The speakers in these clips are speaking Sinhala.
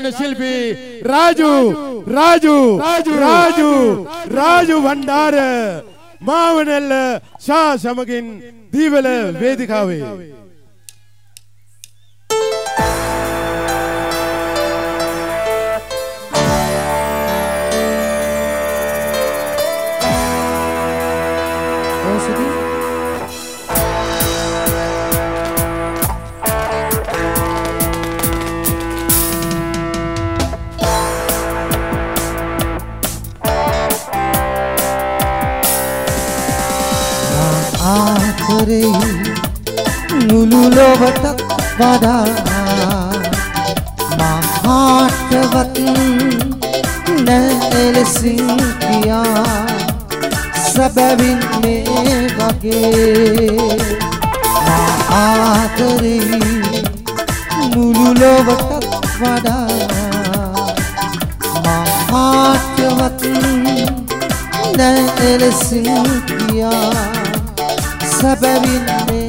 शिल्पी राजू भंडार मावनेल शाह समगिन दीवल वेदिकावे මුළුලොවට වඩා මහාටවත් නැලසින් කියා සැබවින් මේ වගේ ආදරේ මුළුලොවට වඩා මහාටවත් නැලසින් කියා සැබවින්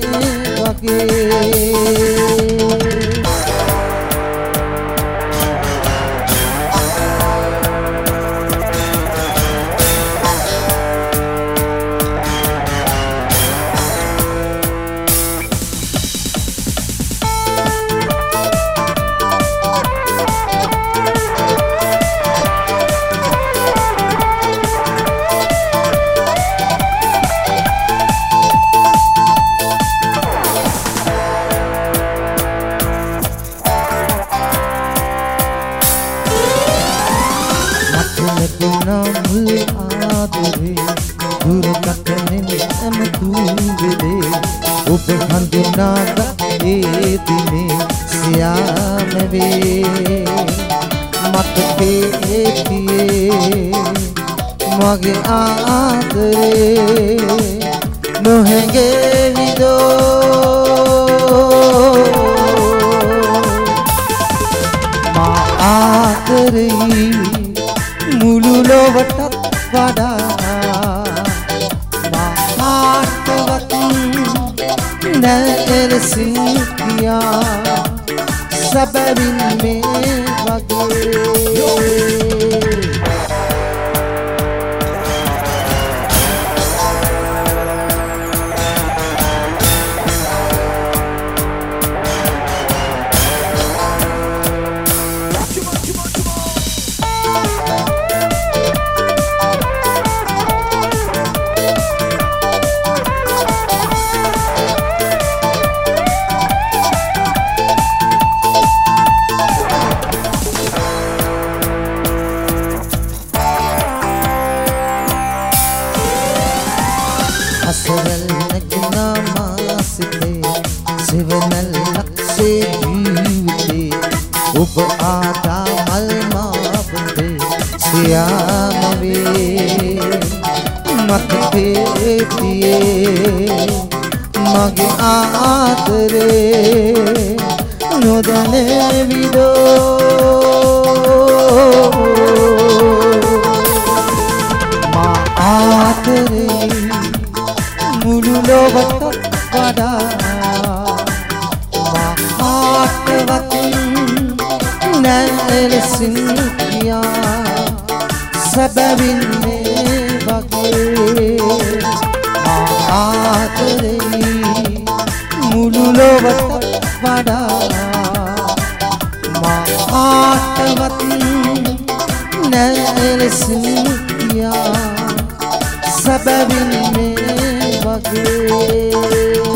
මගේ ආදරේ නොහැඟේ විදෝ මා ආදරේ මුළු ලොවටත් වඩා මහාටවත් නැලසින් කියා සැබවින් මේ වගේ මගේ ආදරේ නොදැනේ විදෝ මා ආදරේ මුළු ලොවටත් වඩා මහාටවත් නැලසින් කියා සැබවින් මේ වගේ ආදරේ මුළු ලොවට වඩා මහාටවත් නැලසින් කියා සැබවින් මේ වගේ